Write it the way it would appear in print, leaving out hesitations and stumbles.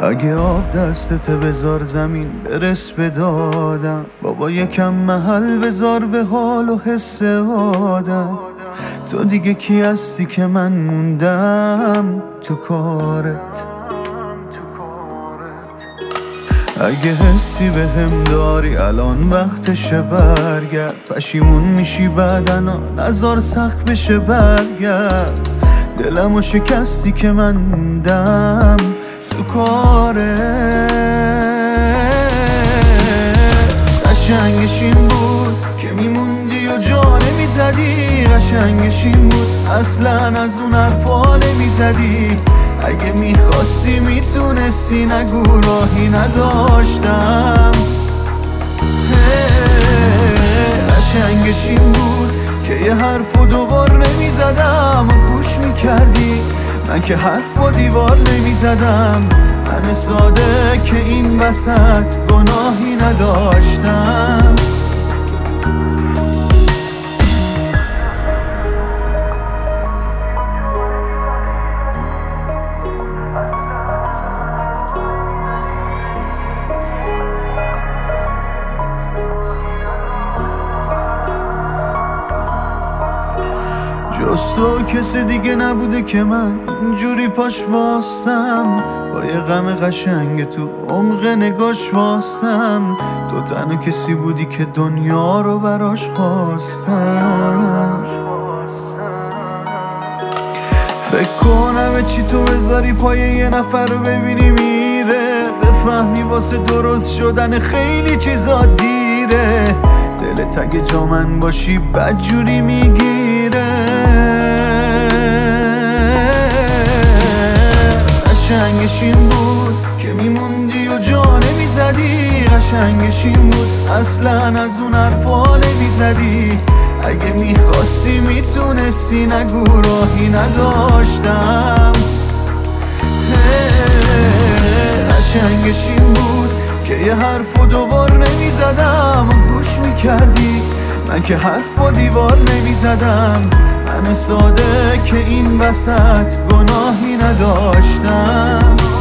اگه آب دستت بذار زمین برس به دادم، بابا یکم محل بذار به حال و حس آدم. تو دیگه کی هستی که من موندم تو کارت؟ اگه حسی به هم داری الان وقتشه برگرد، پشیمون میشی بعدنا نظر سخت بشه برگرد. دلمو شکستی که من موندم تو کارت. قشنگش این بود که میموندی و جا نمیزدی، قشنگش این بود اصلا از اون حرفا نمیزدی. اگه میخواستی میتونستی، نگو راهی نداشتم. قشنگش این بود که یه حرف و دوبار نمیزدم و گوش میکردی. من که حرف و دیوار نمیزدم، من ساده که این وسط گناهی نداشتم. جز تو کسی دیگه نبوده که من اینجوری پاش واستم، با یه غم قشنگ تو عمق نگاش واستم. تو تنها کسی بودی که دنیا رو براش خواستم. فکر کنم چی تو بذاری پای یه نفر رو ببینی میره، بفهمی واسه درست شدن خیلی چیزا دیره. دلت اگه جا من باشی بدجوری میگیره. قشنگش این بود که میموندی و جا نمیزدی، قشنگش این بود اصلا از اون حرفا نمیزدی. اگه میخواستی میتونستی، نگو راهی نداشتم. قشنگش این بود که یه حرف و دوبار نمیزدم و گوش میکردی. من که حرف و دیوار نمیزدم، من ساده که این وسط گناهی نداشتم.